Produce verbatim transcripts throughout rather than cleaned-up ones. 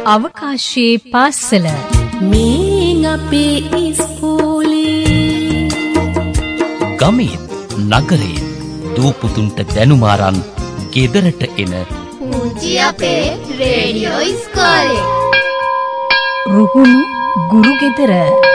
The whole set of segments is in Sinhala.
අවකාශයේ පාසල මේ අපේ ඉස්කෝලේ ගමේ නගරේ දූපුතුන්ට දැනුම අරන් ගෙදරට එන පුංචි අපේ රේඩියෝ ඉස්කෝලේ රුහුණු ගුරු ගෙදර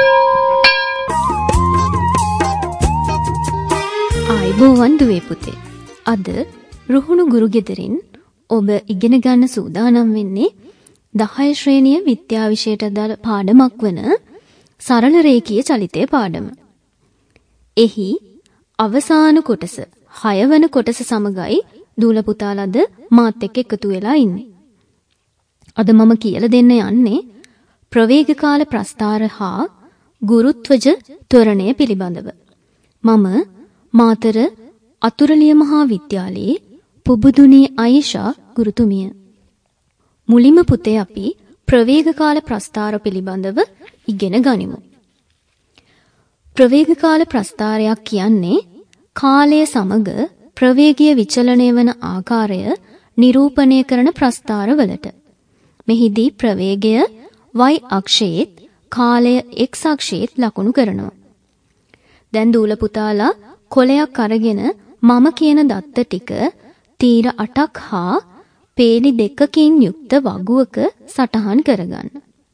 ආයිබෝවන් දුවේ පුතේ. අද රුහුණු ගුරු ගෙදරින් ඔබ ඉගෙන ගන්න සූදානම් වෙන්නේ දහය ශ්‍රේණිය විද්‍යා විෂයට අදාළ පාඩමක් වන සරල රේඛීය චලිතය පාඩම. එහි අවසාන කොටස හය වන කොටස සමගයි දූල පුතාලද මාත් එක්ක එකතු වෙලා ඉන්නේ. අද මම කියලා දෙන්න යන්නේ ප්‍රවේගකාල ප්‍රස්ථාර හා ගුරුත්වජ ත්වරණය පිළිබඳව. මම මාතර අතුරුලිය මහා විද්‍යාලයේ පුබුදුනී අයිෂා ගුරුතුමිය. මුලින්ම පුතේ අපි ප්‍රවේගකාල ප්‍රස්ථාර පිළිබඳව ඉගෙන ගනිමු. ප්‍රවේගකාල ප්‍රස්ථාරයක් කියන්නේ කාලය සමග ප්‍රවේගය විචලනය වන ආකාරය නිරූපණය කරන ප්‍රස්ථාරවලට. මෙහිදී ප්‍රවේගය y අක්ෂයේත් කාලය x අක්ෂයේත් ලකුණු කරනවා. දැන් දූල පුතාලා කොලයක් අරගෙන මම කියන දත්ත ටික තීර අටක් හා පේලි දෙකකින් යුක්ත වගුවක සටහන් කරගන්න.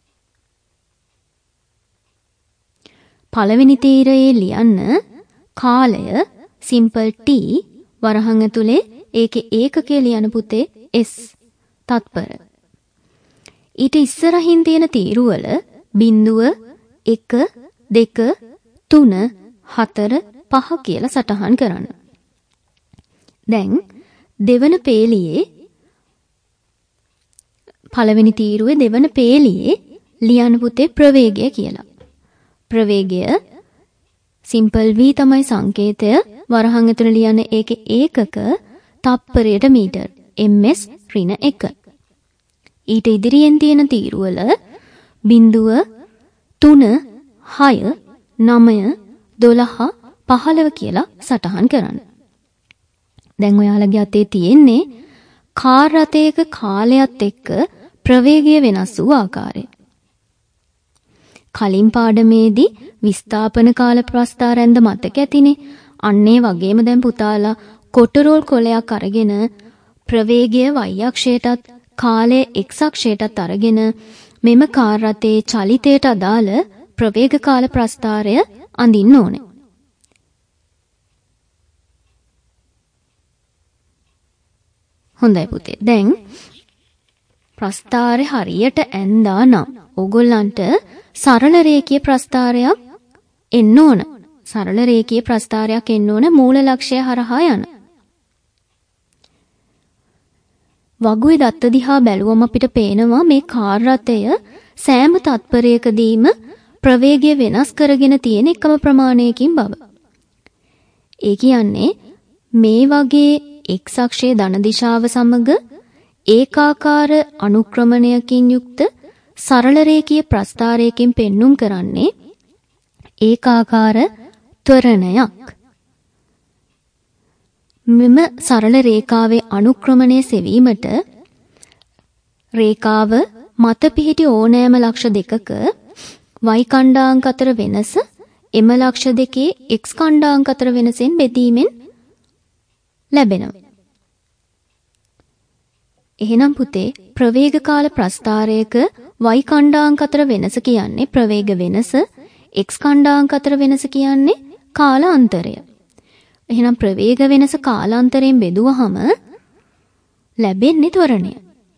පළවෙනි තීරයේ ලියන්න කාලය සිම්පල් t වරහන් ඇතුලේ ඒකේ ඒකකයේ ලියන පුතේ s තත්පර. ඊට ඉස්සරහින් තියෙන තීරුවල බිංදුව එක දෙක තුන හතර පහ කියලා සටහන් කරන්න. දැන් දෙවන පේලියේ පළවෙනි තීරුවේ දෙවන පේලියේ ලියන පුතේ ප්‍රවේගය කියලා. ප්‍රවේගය සිම්පල් v තමයි සංකේතය වරහන් ඇතුළේ ලියන ඒකේ ඒකක තප්පරයට මීටර් ms ඍණ එක. ඊට ඉදිරියෙන් තියෙන තීරුවල බිංදුව තුන හය නවය දොළහ පහළව කියලා සටහන් කරන්න. දැන් ඔයාලගේ අතේ තියෙන්නේ කාර් රථයක කාලයත් එක්ක ප්‍රවේගය වෙනස් වූ ආකාරය. කලින් පාඩමේදී විස්ථාපන කාල ප්‍රස්ථාරෙන්ද මතක ඇතිනේ. අන්නේ වගේම දැන් පුතාලා කොටරෝල් කොලයක් අරගෙන ප්‍රවේගය y අක්ෂයටත් කාලය x අක්ෂයටත් අරගෙන මෙම කාර් රථයේ චලිතයට අදාළ ප්‍රවේග කාල ප්‍රස්ථාරය අඳින්න ඕනේ. හොඳයි පුතේ. දැන් ප්‍රස්ථාරය හරියට ඇඳා නම් ඕගොල්ලන්ට සරල රේඛීය ප්‍රස්ථාරයක් එන්න ඕන. සරල රේඛීය ප්‍රස්ථාරයක් එන්න ඕන මූල ලක්ෂ්‍යය හරහා යන. වගුවේ දත්ත දිහා බැලුවම අපිට පේනවා මේ කාර් රථය සෑම තත්පරයකදීම ප්‍රවේගය වෙනස් කරගෙන තියෙන එකම ප්‍රමාණයකින් බව. ඒ කියන්නේ මේ වගේ x අක්ෂයේ ධන දිශාව සමග ඒකාකාර අනුක්‍රමණයකින් යුක්ත සරල රේඛීය ප්‍රස්ථාරයකින් පෙන්눔 කරන්නේ ඒකාකාර ත්වරණයක්. මෙම සරල රේඛාවේ අනුක්‍රමණය සෙවීමට රේඛාව මත පිහිටි ඕනෑම ලක්ෂ දෙකක y කණ්ඩාංක අතර වෙනස එම ලක්ෂ දෙකේ x කණ්ඩාංක අතර වෙනසෙන් බෙදීමෙන් ලැබෙනවා. එහෙනම් පුතේ ප්‍රවේග කාල ප්‍රස්ථාරයක y කණ්ඩාංක අතර වෙනස කියන්නේ ප්‍රවේග වෙනස, x කණ්ඩාංක අතර වෙනස කියන්නේ කාලාන්තරය. එහෙනම් ප්‍රවේග වෙනස කාලාන්තරයෙන් බෙදුවහම ලැබෙන්නේ ත්වරණය.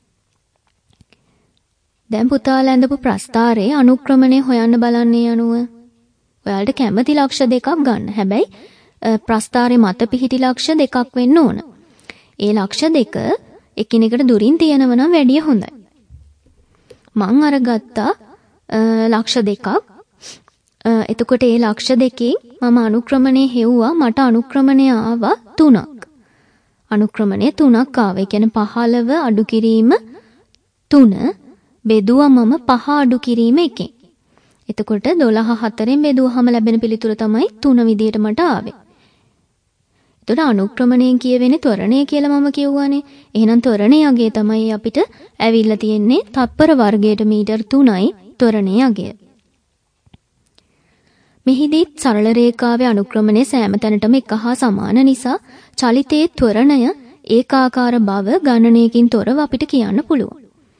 දැන් පුතාලා ඇඳපු ප්‍රස්ථාරයේ අනුක්‍රමණය හොයන්න බලන්නේ අනුව ඔයාලට කැමති ලක්ෂ දෙකක් ගන්න. හැබැයි ප්‍රස්ථාරයේ මත පිහිටි ලක්ෂ දෙකක් වෙන්න ඕන. ඒ ලක්ෂ දෙක එකිනෙකට දුරින් තියෙනව නම් වැඩිය හොඳයි. මං අරගත්තා ලක්ෂ දෙකක්. එතකොට ඒ ලක්ෂ දෙකෙන් මම අනුක්‍රමණය හෙව්වා. මට අනුක්‍රමණය ආවා තුනක්. අනුක්‍රමණය තුනක් ආවා. ඒ කියන්නේ පහළව අඩු කිරීම තුන බෙදුවමම පහ අඩු කිරීම එකෙන්. එතකොට දොළහ හතරෙන් බෙදුවහම ලැබෙන පිළිතුර තමයි තුන විදියට මට ආවේ. එතකොට අනුක්‍රමණයෙන් කියවෙන්නේ ත්වරණය කියලා මම කියුවානේ. එහෙනම් ත්වරණයේ අගය තමයි අපිට ඇවිල්ලා තියෙන්නේ තත්පර වර්ගයට මීටර් තුනයි ත්වරණයේ අගය. මෙහිදී සරල රේඛාවේ අනුක්‍රමණය සෑම තැනටම එක හා සමාන නිසා චලිතයේ ත්වරණය ඒකාකාර බව ගණනයකින් තොරව අපිට කියන්න පුළුවන්.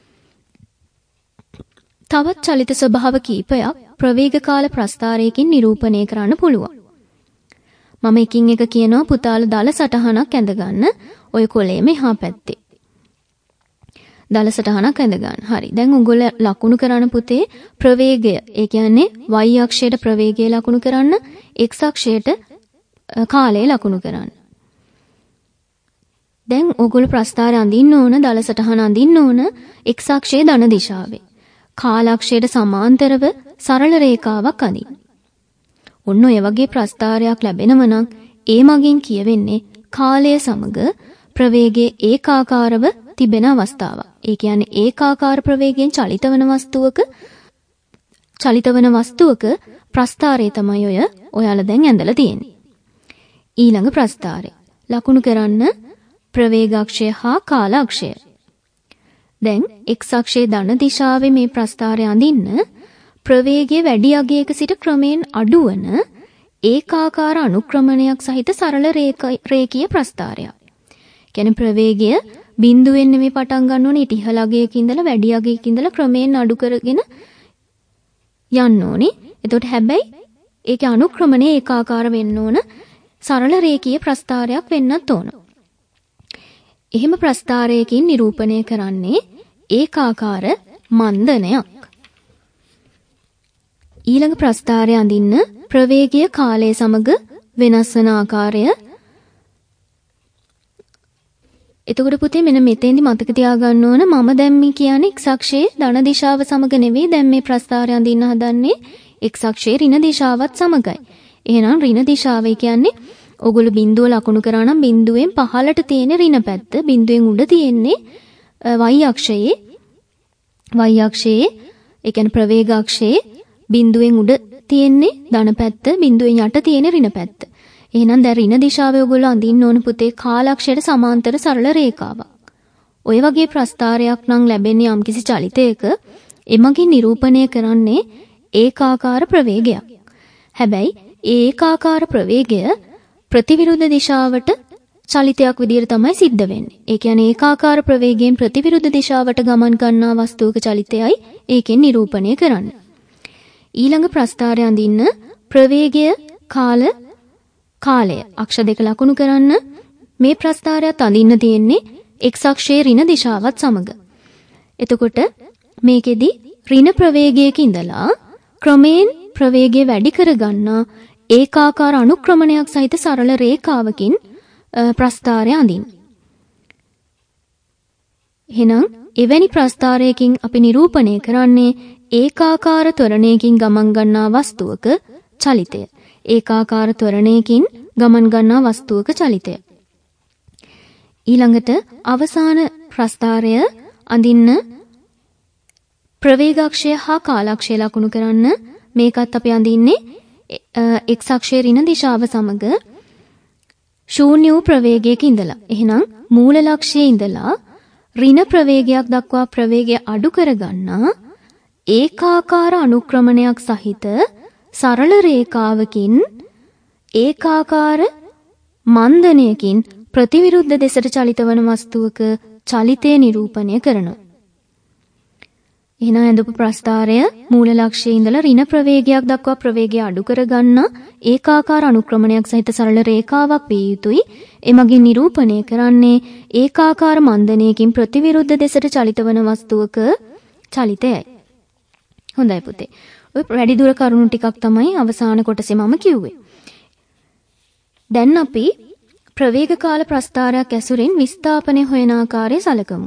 තවත් චලිත ස්වභාව කීපයක් ප්‍රවේග කාල ප්‍රස්ථාරයකින් නිරූපණය කරන්න පුළුවන්. මම එකින් එක කියනවා පුතාල දල සටහනක් ඇඳ ගන්න ඔය කොලේ මෙහා පැත්තේ. දල සටහනක් ඇඳ ගන්න. හරි. දැන් උගල ලකුණු කරන්න පුතේ ප්‍රවේගය. ඒ කියන්නේ y අක්ෂයට ප්‍රවේගය ලකුණු කරන්න, x අක්ෂයට කාලය ලකුණු කරන්න. දැන් ඔගොල්ලෝ ප්‍රස්ථාරය අඳින්න ඕන, දල සටහන අඳින්න ඕන x අක්ෂයේ ධන දිශාවේ. කාල අක්ෂයට සමාන්තරව සරල රේඛාවක් අඳින්න. ඔන්න ඔය වගේ ප්‍රස්ථාරයක් ලැබෙනම නම් ඒ මගින් කියවෙන්නේ කාලය සමග ප්‍රවේගයේ ඒකාකාරව තිබෙන අවස්ථාවක්. ඒ කියන්නේ ඒකාකාර ප්‍රවේගයෙන් චලිත වන වස්තුවක චලිත වන වස්තුවක ප්‍රස්ථාරය තමයි ඔය ඔයාලා දැන් ඇඳලා තියෙන්නේ. ඊළඟ ප්‍රස්ථාරය. ලකුණු කරන්න ප්‍රවේගාක්ෂය හා කාලාක්ෂය. දැන් x අක්ෂයේ ධන දිශාවේ මේ ප්‍රස්ථාරය අඳින්න ප්‍රවේගයේ වැඩි අගයක සිට ක්‍රමයෙන් අඩුවන ඒකාකාර අනුක්‍රමණයක් සහිත සරල රේඛීය ප්‍රස්ථාරයක්. කියන්නේ ප්‍රවේගය බිඳුවෙන් නෙමෙයි පටන් ගන්න ඕනේ, ඉහළ අගයක ඉඳලා වැඩි අගයක ඉඳලා ක්‍රමයෙන් අඩු කරගෙන යන්න ඕනේ. එතකොට හැබැයි ඒකේ අනුක්‍රමණය ඒකාකාර වෙන්න ඕන, සරල රේඛීය ප්‍රස්ථාරයක් වෙන්නත් ඕන. එහෙම ප්‍රස්ථාරයකින් නිරූපණය කරන්නේ ඒකාකාර මන්දනයක්. ඊළඟ ප්‍රස්ථාරය අඳින්න ප්‍රවේගය කාලය සමග වෙනස් වන ආකාරය. එතකොට පුතේ මෙන්න මෙතෙන්දි මතක තියාගන්න ඕන මම දැන් මේ කියන්නේ x අක්ෂයේ ධන දිශාව සමග නෙවෙයි දැන් මේ ප්‍රස්ථාරය අඳින්න හදන්නේ x අක්ෂයේ ඍණ දිශාවත් සමගයි. එහෙනම් ඍණ දිශාව කියන්නේ ඔගොල්ලෝ බිඳුව ලකුණු කරා නම් බිඳුවෙන් පහළට තියෙන ඍණ පැත්ත, බිඳුවෙන් උඩ තියෙන්නේ y අක්ෂයේ y අක්ෂයේ ඒ කියන්නේ ප්‍රවේගාක්ෂයේ බිඳුවෙන් උඩ තියෙන්නේ ධන පැත්ත, බිඳුවෙන් යට තියෙන ඍණ පැත්ත. එහෙනම් දැන් ඍණ දිශාවේ ඔයගොල්ලෝ අඳින්න ඕන පුතේ කාලාක්ෂයට සමාන්තර සරල රේඛාවක්. ඔය වගේ ප්‍රස්ථාරයක් නම් ලැබෙන්නේ යම්කිසි චලිතයක එමගින් නිරූපණය කරන්නේ ඒකාකාර ප්‍රවේගයක්. හැබැයි ඒ ඒකාකාර ප්‍රවේගය ප්‍රතිවිරුද්ධ දිශාවට චලිතයක් විදිහට තමයි සිද්ධ වෙන්නේ. ඒ කියන්නේ ඒකාකාර ප්‍රවේගයෙන් ප්‍රතිවිරුද්ධ දිශාවට ගමන් කරනා වස්තුවක චලිතයයි ඒකෙන් නිරූපණය කරන්නේ. ඊළඟ ප්‍රස්ථාරය අඳින්න ප්‍රවේගය කාල කාලය අක්ෂ දෙක ලකුණු කරන්න මේ ප්‍රස්ථාරයත් අඳින්න තියෙන්නේ x අක්ෂයේ ඍණ දිශාවත් සමග. එතකොට මේකෙදි ඍණ ප්‍රවේගයක ඉඳලා ක්‍රමයෙන් ප්‍රවේගය වැඩි කරගන්නා ඒකාකාර අනුක්‍රමණයක් සහිත සරල රේඛාවකින් ප්‍රස්ථාරය අඳින්න. එහෙනම් එවැනි ප්‍රස්ථාරයකින් අපි නිරූපණය කරන්නේ ඒකාකාර ත්වරණයකින් ගමන් ගන්නා වස්තුවක චලිතය. ඒකාකාර ත්වරණයකින් ගමන් ගන්නා වස්තුවක චලිතය. ඊළඟට අවසාන ප්‍රස්ථාරය අඳින්න ප්‍රවේගාක්ෂය හා කාලාක්ෂය ලකුණු කරන්න මේකත් අපි අඳින්නේ x අක්ෂයේ ඍණ දිශාව සමග ශූන්‍ය වූ ප්‍රවේගයක ඉඳලා. එහෙනම් මූල ලක්ෂයේ ඉඳලා ඍණ ප්‍රවේගයක් දක්වා ප්‍රවේගය අඩු කරගන්නා ඒකාකාර අනුක්‍රමණයක් සහිත සරල රේඛාවකින් ඒකාකාර මන්දනයකින් ප්‍රතිවිරුද්ධ දෙසට චලිත වන වස්තුවක චලිතය නිරූපණය කරනවා. එහෙනම් ඇඳපු ප්‍රස්ථාරය මූල ලක්ෂයේ ඉඳලා ඍණ ප්‍රවේගයක් දක්වා ප්‍රවේගය අඩු කරගන්න ඒකාකාර අනුක්‍රමණයක් සහිත සරල රේඛාවක් විය යුතුයි. එමගින් නිරූපණය කරන්නේ ඒකාකාර මන්දනයකින් ප්‍රතිවිරුද්ධ දෙසට චලිත වන වස්තුවක චලිතයයි. හොඳයි පුතේ. ඔය වැඩි දුර කරුණු ටිකක් තමයි අවසාන කොටසේ මම කිව්වේ. දැන් අපි ප්‍රවේග කාල ප්‍රස්ථාරයක් ඇසුරින් විස්ථාපනය හොයන ආකාරය සලකමු.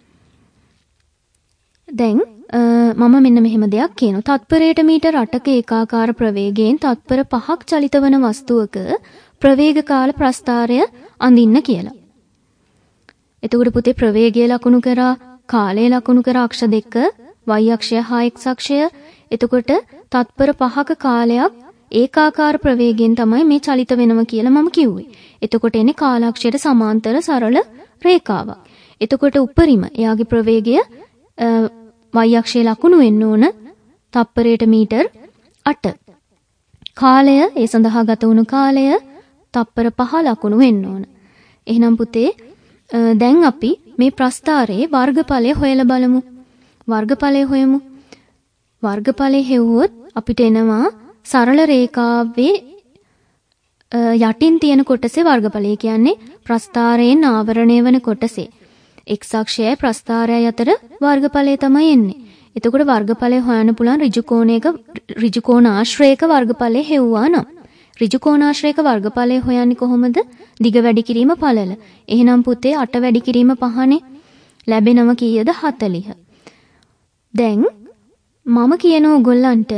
දැන් මම මෙන්න මෙහෙම දෙයක් කියනවා. තත්පරයට මීටර අටක ඒකාකාර ප්‍රවේගයෙන් තත්පර පහක් චලිත වන වස්තුවක ප්‍රවේග කාල ප්‍රස්ථාරය අඳින්න කියලා. එතකොට පුතේ ප්‍රවේගය ලකුණු කරා, කාලය ලකුණු කරා අක්ෂ දෙක, y අක්ෂය හා x අක්ෂය. එතකොට තත්පර පහක කාලයක් ඒකාකාර ප්‍රවේගයෙන් තමයි මේ චලිත වෙනවා කියලා මම කිව්වේ. එතකොට එන්නේ කාලක්ෂයට සමාන්තර සරල රේඛාවක්. එතකොට උපරිම එයාගේ ප්‍රවේගය y අක්ෂයේ ලකුණු වෙන්න ඕන තප්පරයට මීටර් අට. කාලය ඒ සඳහා ගත වුණු කාලය තප්පර පහ ලකුණු වෙන්න ඕන. එහෙනම් පුතේ දැන් අපි මේ ප්‍රස්ථාරයේ වර්ගඵලය හොයලා බලමු. වර්ගඵලය හොයමු. වර්ගඵලය හෙව්වොත් අපිට එනවා සරල රේඛාවේ යටින් තියෙන කොටසේ වර්ගඵලය කියන්නේ ප්‍රස්ථාරයෙන් ආවරණය වන කොටසේ x අක්ෂයයි ප්‍රස්ථාරයයි අතර වර්ගඵලය තමයි එන්නේ. එතකොට වර්ගඵලය හොයන්න පුළුවන් ඍජු කෝණයක ඍජු කෝණ ආශ්‍රයක වර්ගඵලය හෙව්වා නම් ඍජු කෝණ ආශ්‍රයක වර්ගඵලය හොයන්නේ කොහොමද? දිග වැඩි කිරීම පළල. එහෙනම් පුතේ අට වැඩි කිරීම පහනේ ලැබෙනව කීයද? හතළිහ. දැන් මම කියන ඕගොල්ලන්ට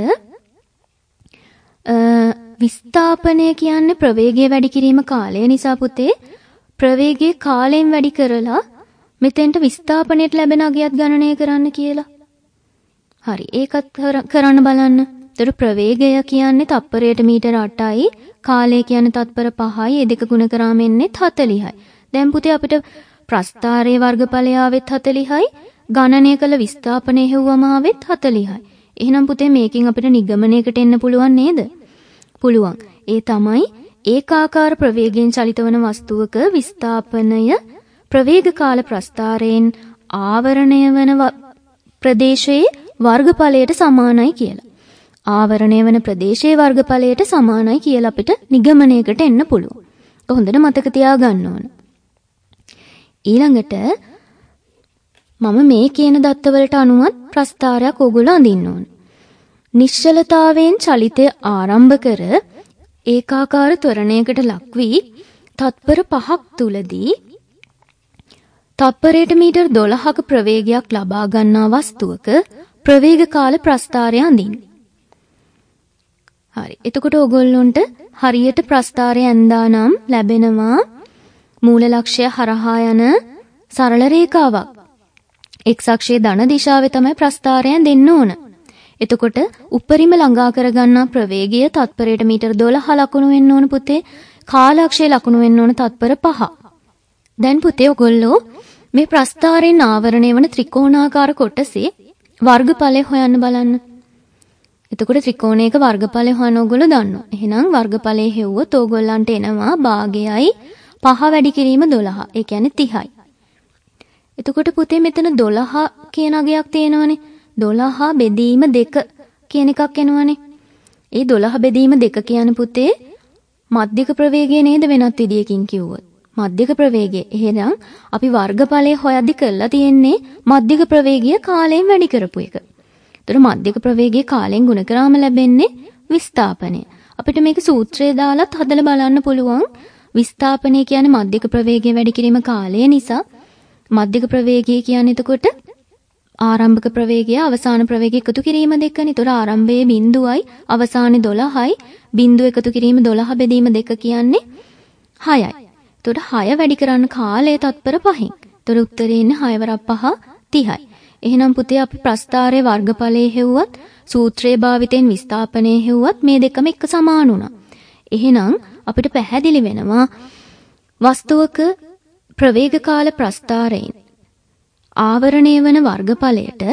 විස්ථාපනය කියන්නේ ප්‍රවේගය වැඩි කිරීම කාලය නිසා පුතේ ප්‍රවේගය කාලයෙන් වැඩි කරලා මෙතෙන්ට විස්ථාපනයට ලැබෙන අගයත් ගණනය කරන්න කියලා. හරි ඒකත් කරන්න බලන්න. ඒතර ප්‍රවේගය කියන්නේ තප්පරයට මීටර අටයි කාලය කියන්නේ තත්පර පහයි ඒ දෙක ගුණ කරාම එන්නේ හතළිහයි. දැන් පුතේ අපිට ප්‍රස්ථාරයේ වර්ගඵලය ආවෙත් හතළිහයි ගණනය කළ විස්ථාපනය හෙව්වම ආවෙත් හතළිහයි. එහෙනම් පුතේ මේකෙන් අපිට නිගමනයකට එන්න පුළුවන් නේද? පුළුවන්. ඒ තමයි ඒකාකාර ප්‍රවේගයෙන් චලිත වන වස්තුවක විස්ථාපනය ප්‍රවේග කාල ප්‍රස්ථාරයෙන් ආවරණය වන ප්‍රදේශයේ වර්ගඵලයට සමානයි කියලා. ආවරණය වන ප්‍රදේශයේ වර්ගඵලයට සමානයි කියලා අපිට නිගමනයකට එන්න පුළුවන්. ඒක හොඳට මතක තියාගන්න ඕන. ඊළඟට මම මේ කියන දත්තවලට අනුවත් ප්‍රස්ථාරයක් ඕගොල්ලෝ අඳින්න ඕන. නිශ්චලතාවයෙන් චලිතය ආරම්භ කර ඒකාකාර ත්වරණයකට ලක් වී තත්පර පහක් තුලදී තප්පරයට මීටර් දොළහක ප්‍රවේගයක් ලබා ගන්නා වස්තුවක ප්‍රවේග කාල ප්‍රස්ථාරය අඳින්න. හරි. එතකොට ඕගොල්ලොන්ට හරියට ප්‍රස්ථාරය ඇඳානම් ලැබෙනවා මූල ලක්ෂ්‍ය හරහා යන සරල රේඛාවක්. x අක්ෂයේ ධන දිශාවේ තමයි ප්‍රස්ථාරය දෙන්න ඕන. එතකොට උපරිම ළඟා කරගන්නා ප්‍රවේගය තත්පරයට මීටර දොළහ ලකුණු වෙන්න ඕන පුතේ. කාලක්ෂයේ ලකුණු වෙන්න ඕන තත්පර පහ. දැන් පුතේ ඔයගොල්ලෝ මේ ප්‍රස්ථාරයෙන් ආවරණය වන ත්‍රිකෝණාකාර කොටසේ වර්ගඵලය හොයන්න බලන්න. එතකොට ත්‍රිකෝණයක වර්ගඵලය හොයන ඔයගොල්ලෝ දන්නවා. එහෙනම් වර්ගඵලය හෙව්වොත් ඕගොල්ලන්ට එනවා භාගයයි පහ වැඩි කිරීම දොළහ. ඒ කියන්නේ තිහයි. එතකොට පුතේ මෙතන දොළහ කියන අගයක් තියෙනවනේ. දොළහ බෙදීම දෙක කියන එකක් එනවනේ. ඒ දොළහ බෙදීම දෙක කියන්නේ පුතේ මධ්‍යක ප්‍රවේගය නේද වෙනත් විදියකින් කිව්වොත්. මධ්‍යක ප්‍රවේගය. එහෙනම් අපි වර්ගඵලය හොයද්දි කරලා තියෙන්නේ මධ්‍යක ප්‍රවේගය කාලයෙන් වැඩි කරපු එක. ඒතර මධ්‍යක ප්‍රවේගය කාලයෙන් ගුණ කරාම ලැබෙන්නේ විස්ථාපනය. අපිට මේක සූත්‍රයේ දාලත් හදලා බලන්න පුළුවන්. විස්ථාපනය කියන්නේ මධ්‍යක ප්‍රවේගය වැඩි කිරීම කාලය නිසා මධ්‍යක ප්‍රවේගය කියන්නේ එතකොට ආරම්භක ප්‍රවේගය අවසාන ප්‍රවේගය එකතු කිරීම දෙකනේ. ඒතර ආරම්භයේ බිඳුවයි අවසානයේ දොළහයි බිඳුව එකතු කිරීම දොළහ බෙදීම දෙක කියන්නේ හයයි. ඒතර හය වැඩි කරන්න කාලය තත්පර පහෙන්. ඒතර උත්තරේ ඉන්නේ හය වරක් පහ තිහයි. එහෙනම් පුතේ අපි ප්‍රස්ථාරයේ වර්ගඵලයේ හෙව්වත් සූත්‍රයේ භාවිතයෙන් විස්ථාපනයේ හෙව්වත් මේ දෙකම එක සමාන වුණා. එහෙනම් අපිට පැහැදිලි වෙනවා වස්තුවක ප්‍රවේග කාල ප්‍රස්ථාරයෙන් ආවරණය වන වර්ගඵලයට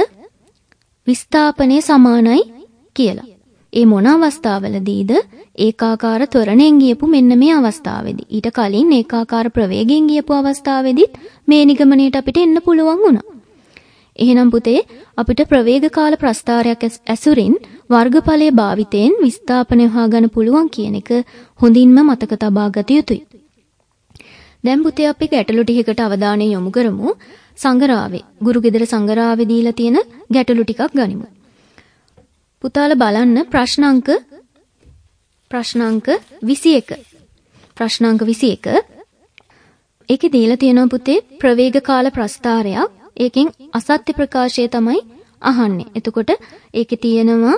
විස්ථාපනය සමානයි කියලා. ඒ මොන අවස්ථාවලදීද? ඒකාකාර ත්වරණයෙන් ගියපු මෙන්න මේ අවස්ථාවේදී. ඊට කලින් ඒකාකාර ප්‍රවේගයෙන් ගියපු අවස්ථාවේදීත් මේ නිගමනයට අපිට එන්න පුළුවන් වුණා. එහෙනම් පුතේ අපිට ප්‍රවේග කාල ප්‍රස්ථාරයක් ඇසුරින් වර්ගඵලයේ භාවිතයෙන් විස්ථාපනය හොයාගන්න පුළුවන් කියන එක හොඳින්ම මතක තබා ගත යුතුයි. දැන් පුතේ අපි ගැටලු ටිකකට අවධානය යොමු කරමු. සංගරාවේ ගුරු ගෙදර සංගරාවේ දීලා තියෙන ගැටලු ටිකක් ගනිමු. පුතාලා බලන්න ප්‍රශ්න අංක ප්‍රශ්න අංක විසි එක. ප්‍රශ්න අංක විසි එක. ඒකේ දීලා තියෙනවා පුතේ ප්‍රවේග කාල ප්‍රස්ථාරයක්. ඒකෙන් අසත්‍ය ප්‍රකාශය තමයි අහන්නේ. එතකොට ඒකේ තියෙනවා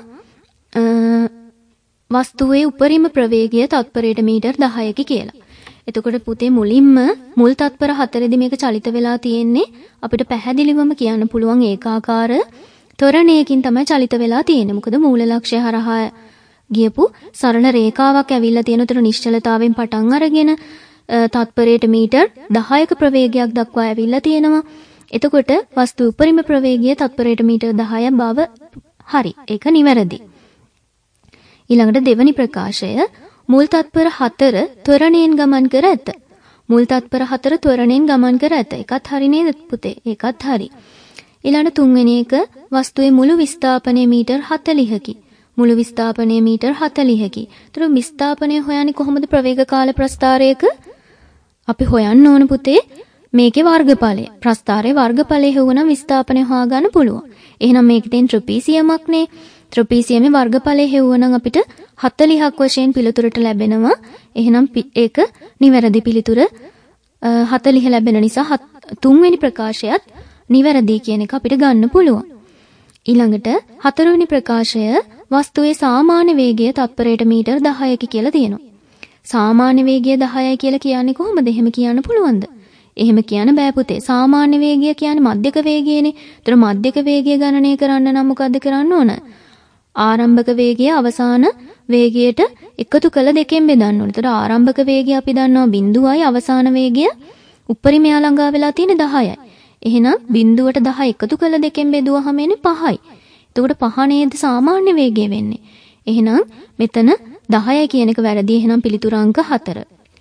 වස්තුවේ උපරිම ප්‍රවේගය තත්පරයට මීටර් දහයක කියලා. එතකොට පුතේ මුලින්ම මුල් තත්පර හතරේදී මේක චලිත වෙලා තියෙන්නේ අපිට පැහැදිලිවම කියන්න පුළුවන් ඒකාකාර ත්වරණයකින් තමයි චලිත වෙලා තියෙන්නේ. මොකද මූල ලක්ෂ්‍ය හරහා ගියපු සරල රේඛාවක් ඇවිල්ලා තියෙන උතර නිශ්චලතාවයෙන් පටන් අරගෙන තත්පරයට මීටර් දහයක ප්‍රවේගයක් දක්වා ඇවිල්ලා තියෙනවා. එතකොට වස්තු උපරිම ප්‍රවේගය තත්පරයට මීටර් දහයක් බව හරි. ඒක නිවැරදි. ඊළඟට දෙවැනි ප්‍රකාශය මුල් තත්පර හතර ත්වරණයෙන් ගමන් කර ඇත. මුල් තත්පර හතර ත්වරණයෙන් ගමන් කර ඇත. ඒකත් හරි නේද පුතේ? ඒකත් හරි. ඊළඟ තුන්වෙනි එක වස්තුවේ මුළු විස්ථාපනය මීටර් හතළිහකි. මුළු විස්ථාපනය මීටර් හතළිහකි. ඒතර විස්ථාපනය හොයන්නේ කොහොමද ප්‍රවේග කාල ප්‍රස්ථාරයක? අපි හොයන්න ඕන පුතේ මේකේ වර්ගඵලය. ප්‍රස්ථාරයේ වර්ගඵලය හොයනනම් විස්ථාපනය හොයාගන්න පුළුවන්. එහෙනම් මේකේ තියෙන ත්‍රිපීසියමක් නේ. ත්‍රිපීසියමේ වර්ගඵලය හෙව්වනම් අපිට හතළිහක් වශයෙන් පිළිතුරට ලැබෙනවා. එහෙනම් ඒක නිවැරදි පිළිතුර හතළිහ ලැබෙන නිසා තුන්වෙනි ප්‍රකාශයත් නිවැරදි කියන එක අපිට ගන්න පුළුවන්. ඊළඟට හතරවෙනි ප්‍රකාශය වස්තුවේ සාමාන්‍ය වේගය තත්පරයට මීටර් දහයක කියලා තියෙනවා. සාමාන්‍ය වේගය දහයයි කියලා කියන්නේ කොහොමද? එහෙම කියන්න පුළුවන්ද? එහෙම කියන්න බෑ පුතේ. සාමාන්‍ය වේගය කියන්නේ මධ්‍යක වේගයනේ. ඒතර මධ්‍යක වේගය ගණනය කරන්න නම් මොකද්ද කරන්න ඕන? ආරම්භක වේගය අවසාන වේගයට එකතු කළ දෙකෙන් බෙදන්න ඕනේ. ඒතර ආරම්භක වේගය අපි දන්නවා බිංදුවයි අවසාන වේගය උපරිමය ළඟා වෙලා තියෙන දහයයි. එහෙනම් බිංදුවට දහ එකතු කළ දෙකෙන් බෙදුවහම එන්නේ පහයි. එතකොට පහ නේද සාමාන්‍ය වේගය වෙන්නේ. එහෙනම් මෙතන දහයයි කියන එක වැරදි. එහෙනම් පිළිතුර අංක හතර.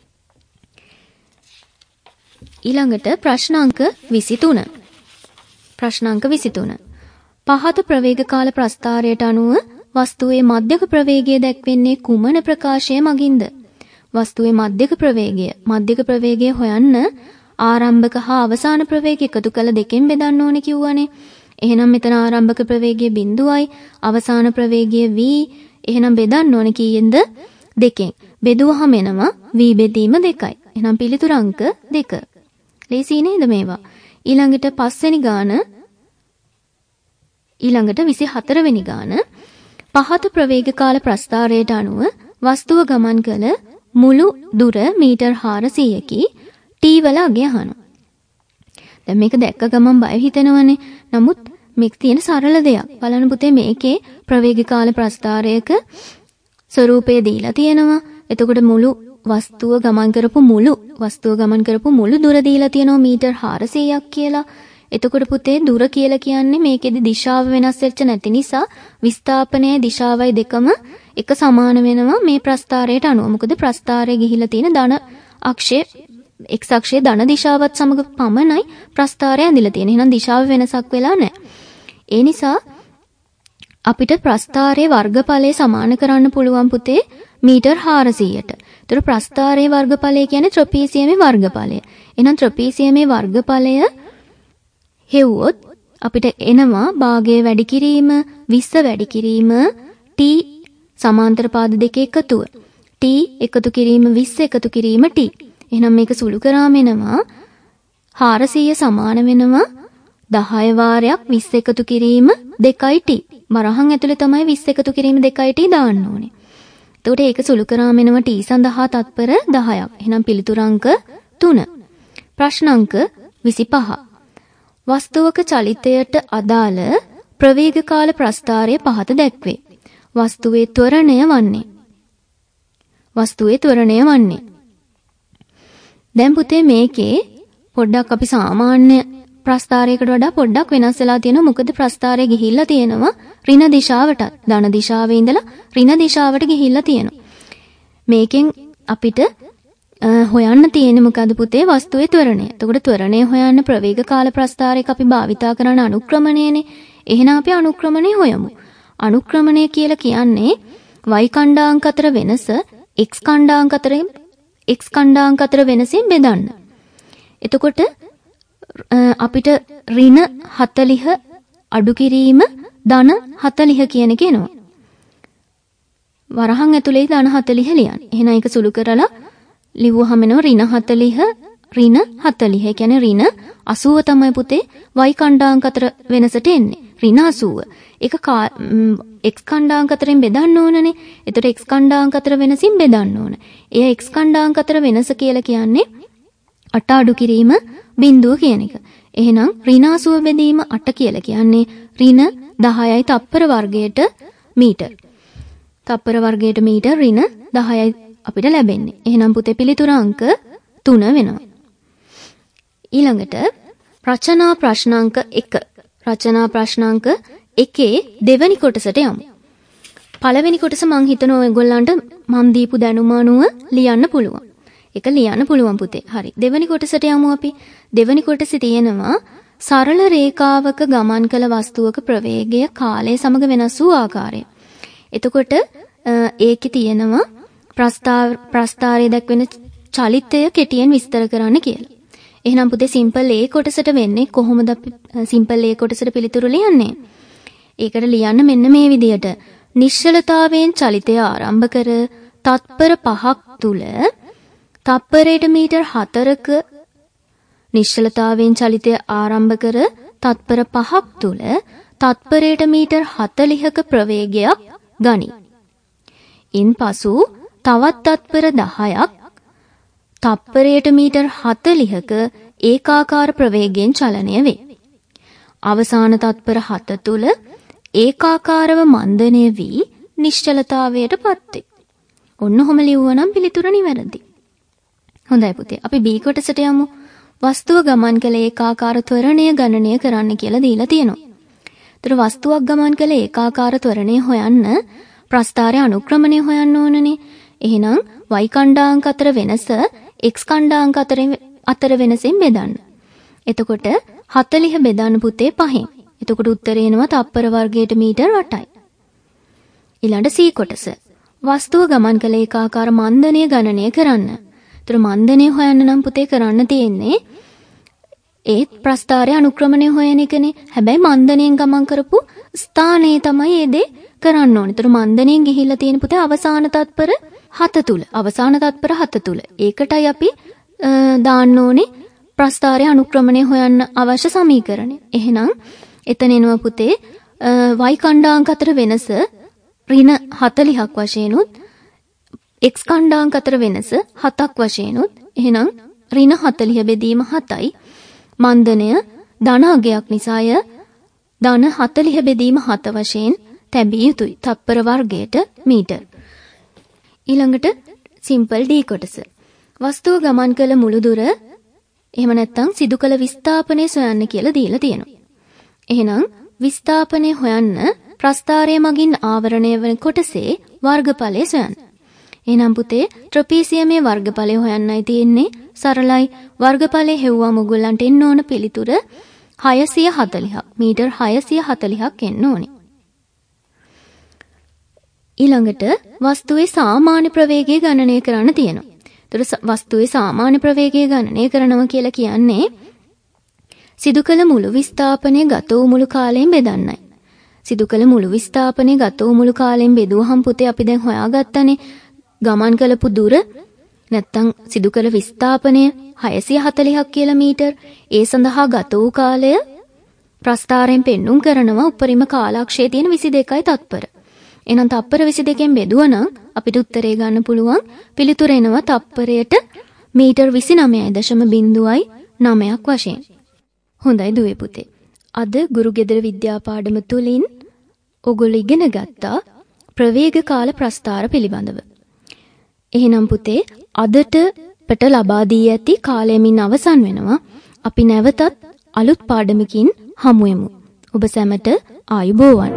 ඊළඟට ප්‍රශ්න අංක විසිතුන. ප්‍රශ්න අංක විසිතුන. පහත ප්‍රවේග කාල ප්‍රස්ථාරයට අනුව වස්තුවේ මධ්‍යක ප්‍රවේගය දැක්වෙන්නේ කුමන ප්‍රකාශය මගින්ද? වස්තුවේ මධ්‍යක ප්‍රවේගය. මධ්‍යක ප්‍රවේගය හොයන්න ආරම්භක හා අවසාන ප්‍රවේගය එකතු කළ දෙකෙන් බෙදන්න ඕනේ කිව්වනේ. එහෙනම් මෙතන ආරම්භක ප්‍රවේගය බිංදුවයි අවසාන ප්‍රවේගය v. එහෙනම් බෙදන්න ඕනේ කීයෙන්ද? දෙකෙන්. බෙදුවහම එනවා v බෙදීම දෙකයි. එහෙනම් පිළිතුර අංක දෙක. ලේසි නේද මේවා? ඊළඟට පස්වෙනි ගාන ඊළඟට විසිහතර වෙනි ගාන පහත ප්‍රවේග කාල ප්‍රස්ථාරයට අනුව වස්තුව ගමන් කළ මුළු දුර මීටර් හාරසීයකි t වල අගය අහනවා. දැන් මේක දැක්ක ගමන් බය හිතෙනවනේ. නමුත් මේක තියෙන සරල දෙයක්. බලන්න පුතේ මේකේ ප්‍රවේග කාල ප්‍රස්ථාරයක ස්වරූපය දීලා තියෙනවා. එතකොට මුළු වස්තුව ගමන් කරපු මුළු වස්තුව ගමන් කරපු මුළු දුර දීලා තියෙනවා මීටර් හාරසීයක් කියලා. එතකොට පුතේ දුර කියලා කියන්නේ මේකෙදි දිශාව වෙනස් වෙච්ච නැති නිසා විස්ථාපනයේ දිශාවයි දෙකම එක සමාන වෙනවා මේ ප්‍රස්ථාරයට අනුව. මොකද ප්‍රස්ථාරයේ ගිහිලා තියෙන ධන අක්ෂය x අක්ෂයේ ධන දිශාවත් සමග පමණයි ප්‍රස්ථාරය ඇඳිලා තියෙන්නේ. එහෙනම් දිශාව වෙනසක් වෙලා නැහැ. ඒ නිසා අපිට ප්‍රස්ථාරයේ වර්ගඵලය සමාන කරන්න පුළුවන් පුතේ මීටර් හාරසීයට. ඒතර ප්‍රස්ථාරයේ වර්ගඵලය කියන්නේ ත්‍රපීසියමේ වර්ගඵලය. එහෙනම් ත්‍රපීසියමේ වර්ගඵලය හෙව්වොත් අපිට එනවා භාගය වැඩි කිරීම විස්ස වැඩි කිරීම t සමාන්තර පාද දෙකේ එකතුව. t එකතු කිරීම විස්ස එකතු කිරීම t. එහෙනම් මේක සුළු කරාම එනවා හාරසීය සමාන වෙනවා දහය වාරයක් විස්ස එකතු කිරීම දෙකයි t. වරහන් ඇතුලේ තමයි විස්ස එකතු කිරීම දෙකයි t දාන්න ඕනේ. එතකොට ඒක සුළු කරාම එනවා t සඳහා තත්පර දහයක්. එහෙනම් පිළිතුර අංක තුන. ප්‍රශ්න අංක විසිපහ. වස්තුවක චලිතයට අදාළ ප්‍රවේග කාල ප්‍රස්ථාරය පහත දැක්වේ. වස්තුවේ ත්වරණය වන්නේ. වස්තුවේ ත්වරණය වන්නේ. දැන් පුතේ මේකේ පොඩ්ඩක් අපි සාමාන්‍ය ප්‍රස්ථාරයකට වඩා පොඩ්ඩක් වෙනස් වෙලා තියෙනවා. මොකද ප්‍රස්ථාරය ගිහිල්ලා තියෙනවා ඍණ දිශාවට. ධන දිශාවේ ඉඳලා ඍණ දිශාවට ගිහිල්ලා තියෙනවා. මේකෙන් අපිට හොයන්න තියෙන්නේ මොකද්ද පුතේ? වස්තුවේ ත්වරණය. එතකොට ත්වරණය හොයන්න ප්‍රවේග කාල ප්‍රස්ථාරයක අපි භාවිතා කරන අනුක්‍රමණයනේ. එහෙනම් අපි අනුක්‍රමණය හොයමු. අනුක්‍රමණය කියලා කියන්නේ y කණ්ඩාංක අතර වෙනස x කණ්ඩාංක අතරින් x කණ්ඩාංක අතර වෙනසින් බෙදන්න. එතකොට අපිට ඍණ හතළිහ අඩු කිරීම ධන හතළිහ කියන එක එනවා. වරහන් ඇතුලේ ධන හතළිහ ලියන්න. එහෙනම් ඒක සුළු කරලා ලිව්වහම එනවා ඍණ හතළිහ ඍණ හතළිහ. ඒ කියන්නේ ඍණ අසූව තමයි පුතේ y කණ්ඩාංක අතර වෙනසට එන්නේ. ඍණ අසූව. ඒක x කණ්ඩාංක අතරින් බෙදන්න ඕනනේ. එතකොට x කණ්ඩාංක අතර වෙනසින් බෙදන්න ඕන. එය x කණ්ඩාංක අතර වෙනස කියලා කියන්නේ අට අඩු කිරීම බිංදුව කියන එක. එහෙනම් ඍණ අසූව බෙදීම අට කියලා කියන්නේ ඍණ දහයයි තප්පර වර්ගයට මීටර්. තප්පර වර්ගයට මීටර් ඍණ දහයයි අපිට ලැබෙන්නේ. එහෙනම් පුතේ පිළිතුර අංක තුන වෙනවා. ඊළඟට රචනා ප්‍රශ්නාංක එක. රචනා ප්‍රශ්නාංක එකේ දෙවැනි කොටසට යමු. පළවෙනි කොටස මං හිතනවා ඔයගොල්ලන්ට මන් දීපු දැනුම අනුව ලියන්න පුළුවන්. ඒක ලියන්න පුළුවන් පුතේ. හරි. දෙවැනි කොටසට යමු අපි. දෙවැනි කොටසේ තියෙනවා සරල රේඛාවක ගමන් කළ වස්තුවක ප්‍රවේගය කාලය සමග වෙනස් වූ ආකාරය. එතකොට ඒකේ තියෙනවා ප්‍රස්තාර ප්‍රස්තාරයේ දක්වන චලිතය කෙටියෙන් විස්තර කරන්න කියලා. එහෙනම් පුතේ සිම්පල් A කොටසට වෙන්නේ කොහොමද අපි සිම්පල් A කොටසට පිළිතුරු ලියන්නේ? ඒකට ලියන්න මෙන්න මේ විදියට. නිශ්චලතාවයෙන් චලිතය ආරම්භ කර තත්පර පහක් තුල තත්පරයට මීටර් හතරක නිශ්චලතාවයෙන් චලිතය ආරම්භ කර තත්පර පහක් තුල තත්පරයට මීටර් හතළිහක ප්‍රවේගයක් ගනී. ඉන්පසු තවත් තත්පර දහයක් තත්පරයට මීටර් හතළිහක ඒකාකාර ප්‍රවේගයෙන් චලනය වේ. අවසාන තත්පර හත තුල ඒකාකාරව මන්දනය වී නිශ්චලතාවයට පත් වේ. ඔන්න ඔහොම ලියුවනම් පිළිතුර නිවැරදි. හොඳයි පුතේ. අපි B කොටසට යමු. වස්තුව ගමන් කළ ඒකාකාර ත්වරණය ගණනය කරන්න කියලා දීලා තියෙනවා. ඒතර වස්තුවක් ගමන් කළ ඒකාකාර ත්වරණය හොයන්න ප්‍රස්ථාරයේ අනුක්‍රමණය හොයන්න ඕනනේ. එහෙනම් y කණ්ඩාංක අතර වෙනස x කණ්ඩාංක අතර වෙනසෙන් බෙදන්න. එතකොට හතළිහ බෙදන්න පුතේ පහෙන්. එතකොට උත්තරේ එනවා තප්පර වර්ගයට මීටර් අටයි. ඊළඟ C කොටස. වස්තුව ගමන් කළ ඒකාකාර මන්දනය ගණනය කරන්න. ඒතර මන්දනය හොයන්න නම් පුතේ කරන්න තියෙන්නේ ඒ ප්‍රස්ථාරයේ අනුක්‍රමණය හොයන එකනේ. හැබැයි මන්දනයෙන් ගමන් කරපු ස්ථානයේ තමයි ඒ දේ කරන්න ඕනේ. ඒතර මන්දනයෙන් ගිහිල්ලා තියෙන පුතේ අවසාන තත්පර හත තුල. අවසාන තත්පර හත තුල. ඒකටයි අපි දාන්න ඕනේ ප්‍රස්ථාරයේ අනුක්‍රමණය හොයන්න අවශ්‍ය සමීකරණය. එහෙනම් එතන එනවා පුතේ y කණ්ඩාංක අතර වෙනස ඍණ හතළිහක් වශයෙන් උත් x කණ්ඩාංක අතර වෙනස හතක් වශයෙන් උත් එහෙනම් ඍණ හතළිහ බෙදීම හතයි. මන්දනය ධන අගයක් නිසාය ධන හතළිහ බෙදීම හත වශයෙන් තැබිය යුතුයි. තප්පර වර්ගයට මීටර්. ඊළඟට සිම්පල් D කොටස. වස්තුව ගමන් කළ මුළු දුර එහෙම නැත්නම් සිදු කළ විස්ථාපනය සොයන්න කියලා දීලා තියෙනවා. එහෙනම් විස්ථාපනය හොයන්න ප්‍රස්ථාරය මගින් ආවරණය වන කොටසේ වර්ගඵලය සොයන්න. එහෙනම් පුතේ ට්‍රපීසියමේ වර්ගඵලය හොයන්නයි තියෙන්නේ. සරලයි. වර්ගඵලය හෙව්වම ඔයගොල්ලන්ට එන්න ඕන පිළිතුර හයසිය හතළිහක්. මීටර් හයසිය හතළිහක් එන්න ඕනේ. ඊළඟට වස්තුවේ සාමාන්‍ය ප්‍රවේගය ගණනය කරන්න තියෙනවා. ඒතර වස්තුවේ සාමාන්‍ය ප්‍රවේගය ගණනය කරනවා කියලා කියන්නේ සිදු කළ මුළු විස්ථාපනය ගත වූ මුළු කාලයෙන් බෙදන්නයි. සිදු කළ මුළු විස්ථාපනය ගත වූ මුළු කාලයෙන් බෙදුවහම පුතේ අපි දැන් හොයාගත්තනේ ගමන් කළපු දුර නැත්තම් සිදු කළ විස්ථාපනය හයසිය හතළිහක් කියලා මීටර්. ඒ සඳහා ගත වූ කාලය ප්‍රස්ථාරයෙන් පෙන්눔 කරනවා උපරිම කාලාක්ෂයේ තියෙන විසි දෙකයි තත්පර. එහෙනම් තප්පර විසි දෙකෙන් බෙදුවනම් අපිට උත්තරේ ගන්න පුළුවන් පිළිතුර එනවා තප්පරයට මීටර් විසි නවයයි දශම බිංදුවයි නවයක් වශයෙන්. හොඳයි දුවේ පුතේ. අද ගුරුගෙදර විද්‍යා පාඩම තුලින් ඔගොල්ලෝ ඉගෙන ගත්තා ප්‍රවේග කාල ප්‍රස්ථාර පිළිබඳව. එහෙනම් පුතේ අදට පට ලබා දී ඇති කාලයමින් අවසන් වෙනවා. අපි නැවතත් අලුත් පාඩමකින් හමු වෙමු. ඔබ සැමට ආයුබෝවන්.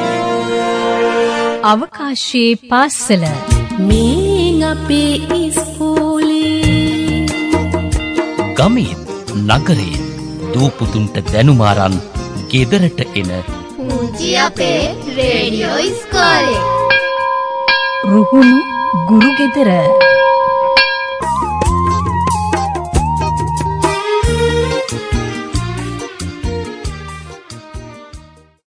අවකාශයේ පාසල මේ අපේ ඉස්කෝලේ ගමේ නගරේ දූපුතුන්ට දැනුම අරන් ගෙදරට එන පුංචි අපේ රේඩියෝ ඉස්කෝලේ රුහුණු ගුරුගෙදර